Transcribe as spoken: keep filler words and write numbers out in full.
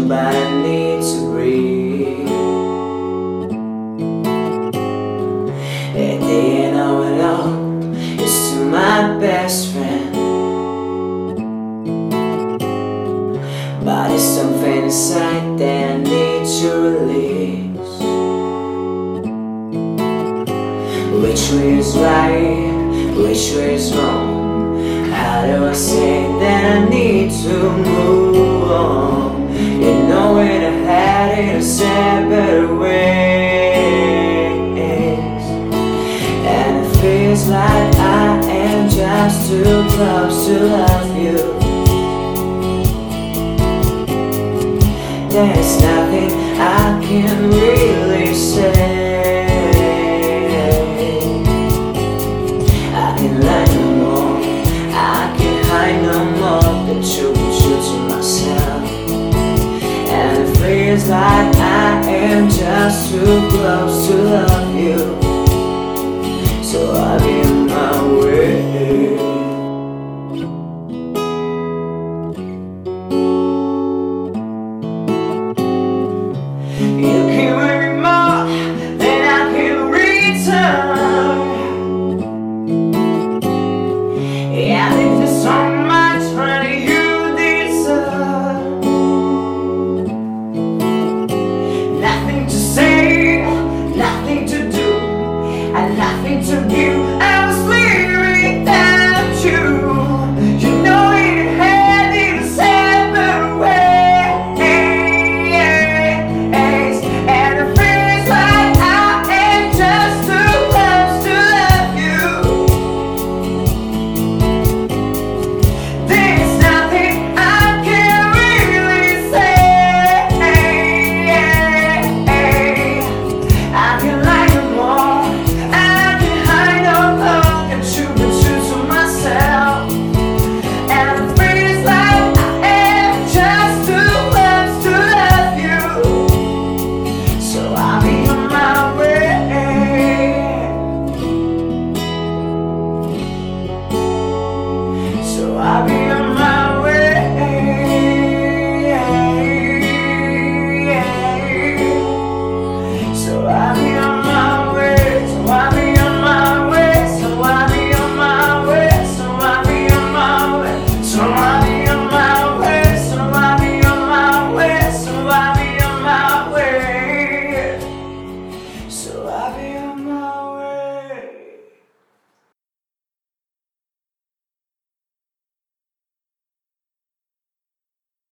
but I need to breathe. At the end of it all, it's still my best friend, but it's something inside that I need to release. Which way is right? Which way is wrong? How do I say that I need to move on? You know it, I had it, I said better ways, and it feels like I am just too close to love you. There's nothing I can really say. I can lie no more, I can hide no more. The truth is true to myself, and it feels like I am just too close to love you. So I'll be on my way. You can worry more than I can return. Yeah, I think there's so much money you deserve. Nothing to say, nothing to do, and nothing to give. I was leaving without you. You know it had it a separate way. I'll be on my way. So I'll be on my way. So I'll be on my way. So I'll be on my way. So I'll be on my way. So I'll be on my way. So I'll be on my way. So I'll be on my way. So I'll be on my way.